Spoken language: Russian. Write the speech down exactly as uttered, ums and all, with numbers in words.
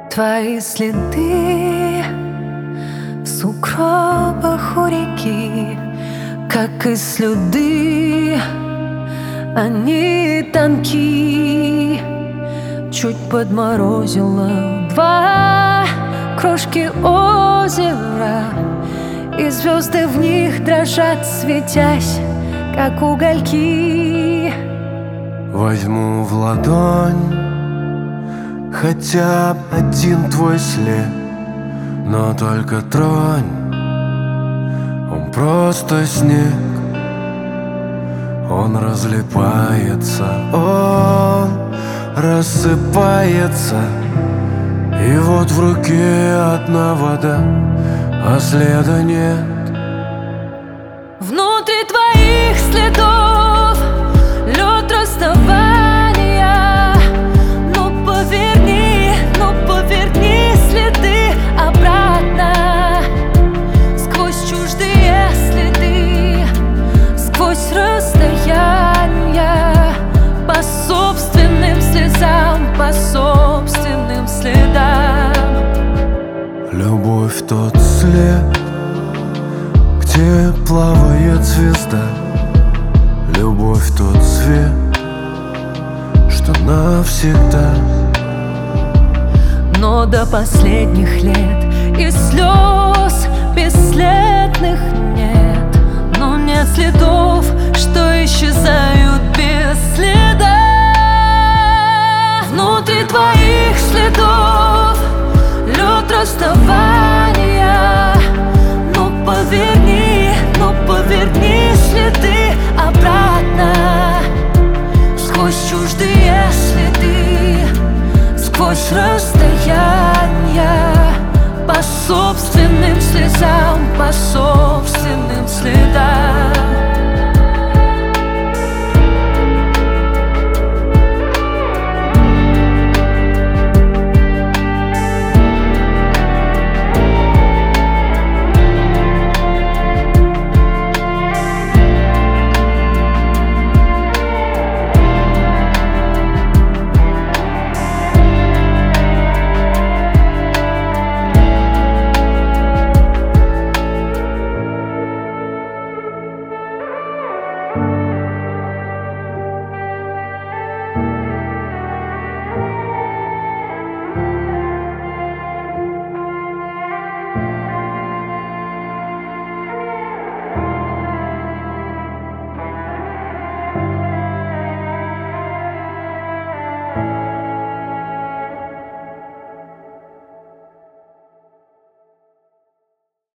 Твои следы в сугробах у реки, как и слюды, они тонки. Чуть подморозило два крошки озера, и звезды в них дрожат, светясь, как угольки. Возьму в ладонь хотя бы один твой след, но только тронь, он просто снег. Он разлипается, он рассыпается, и вот в руке одна вода, а следа нет. Внутри твоих следов лед расставания. Ну поверни, ну поверни следы обратно, сквозь чуждые следы, сквозь расстояния, по собственным слезам, по собственным следам. Любовь тот след, где плавает звезда. Любовь тот свет, что навсегда. Но до последних лет и слез бесследных нет, но нет следов, что исчезают без следа. Внутри твоих следов лед расставания. Ну поверни, ну поверни следы обратно, сквозь чуждые следы, сквозь расстояния, по собственным слезам, по собственным следам.